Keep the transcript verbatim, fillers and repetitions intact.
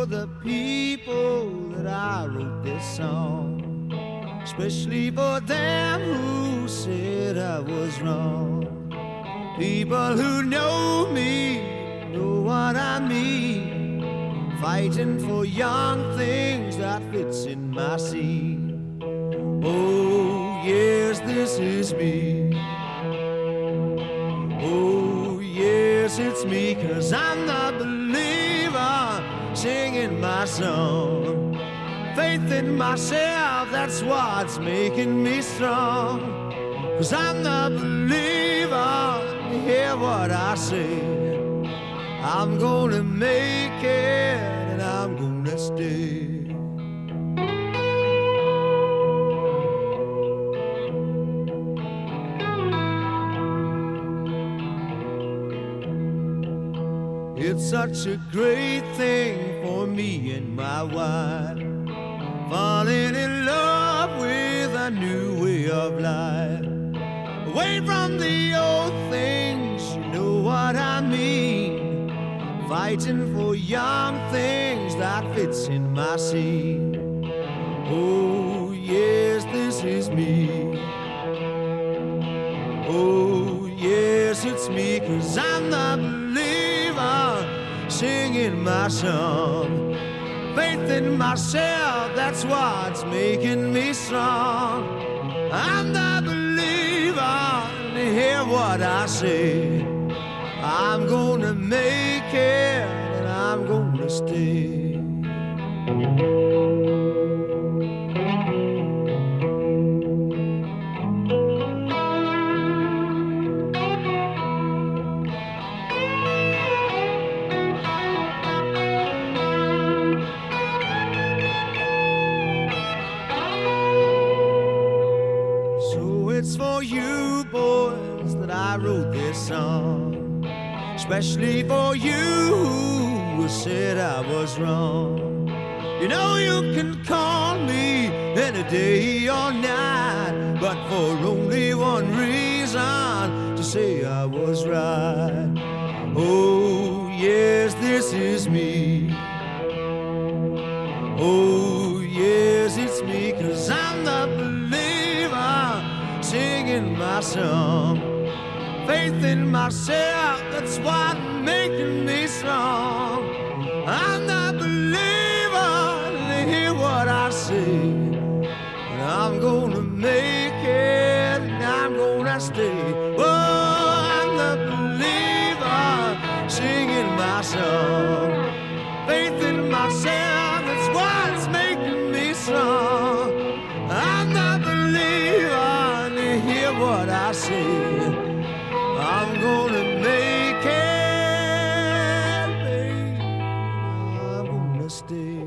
for the people that I wrote this song, especially for them who said I was wrong. People who know me know what I mean, fighting for young things that fits in my scene. Oh yes, this is me. Oh yes, it's me, 'cause I'm the believer singing my song. Faith in myself, that's what's making me strong. 'Cause I'm the believer, you hear what I say. I'm gonna make it and I'm gonna stay. It's such a great thing for me and my wife, falling in love with a new way of life. Away from the old things, you know what I mean, fighting for young things that fits in my scene. Oh yes, this is me. Oh yes, it's me, 'cause I'm the believer singing my song. Faith in myself, that's what's making me strong. I'm the believer, and hear what I say. I'm gonna make it and I'm gonna stay. It's for you boys that I wrote this song, especially for you who said I was wrong. You know you can call me any day or night, but for only one reason, to say I was right. Oh yes, this is me. Oh yes, it's me, 'cause I'm the believer singing my song. Faith in myself, that's what's making me strong. I'm the believer, and hear what I say. And I'm gonna make it, and I'm gonna stay. Oh, I'm the believer singing my song. Faith in myself, that's what's making me strong. I'm the believer, hear what I say. I'm gonna make it, baby. I'm gonna stay.